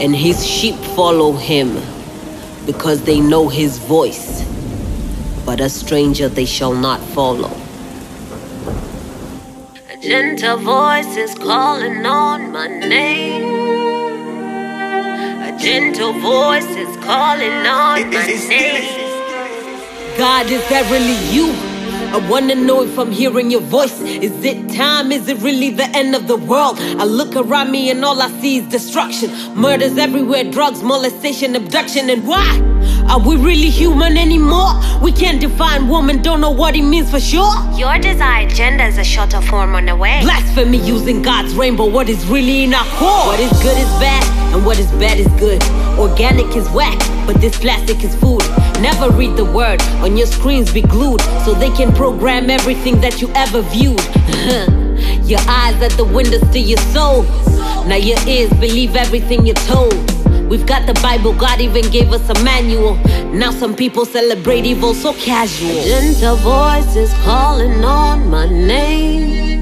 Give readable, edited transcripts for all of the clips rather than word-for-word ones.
and his sheep follow him, because they know his voice. But a stranger they shall not follow. A gentle voice is calling on my name. A gentle voice is calling on my name. God, is that really you? I wanna know if I'm hearing your voice. Is it time? Is it really the end of the world? I look around me and all I see is destruction. Murders everywhere, drugs, molestation, abduction. And why? Are we really human anymore? We can't define woman, don't know what it means for sure. Your desired gender is a shorter form on the way. Blasphemy using God's rainbow, what is really in our core? What is good is bad, and what is bad is good. Organic is whack, but this plastic is food. Never read the word, on your screens be glued, so they can program everything that you ever viewed. Your eyes are the windows to your soul. Now your ears believe everything you're told. We've got the Bible, God even gave us a manual. Now some people celebrate evil so casual. A gentle voice is calling on my name.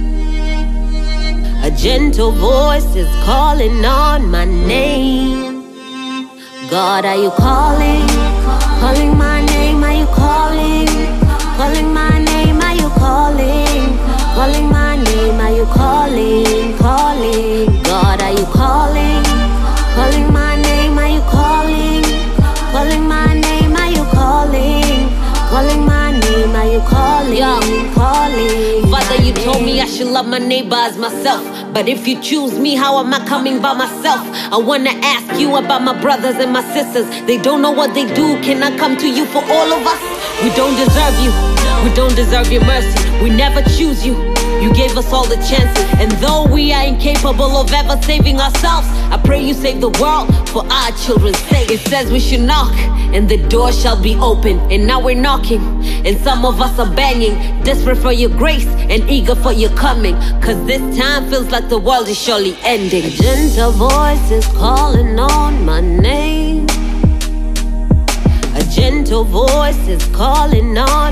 A gentle voice is calling on my name. God, are you calling? Calling my name, are you calling? Calling my name, are you calling? Calling my name, are you calling? Calling. God, are you calling? Calling my name, are you calling? Calling my name, are you calling? Calling my name, are you calling? Calling. Father, you told me I should love my neighbor as myself. But if you choose me, how am I coming by myself? I wanna ask you about my brothers and my sisters. They don't know what they do. Can I come to you for all of us? We don't deserve you. We don't deserve your mercy. We never choose you. You gave us all the chances. And though we are incapable of ever saving ourselves, I pray you save the world for our children's sake. It says we should knock, and the door shall be open. And now we're knocking, and some of us are banging, desperate for your grace and eager for your coming. Cause this time feels like the world is surely ending. A gentle voice is calling on my name. A gentle voice is calling on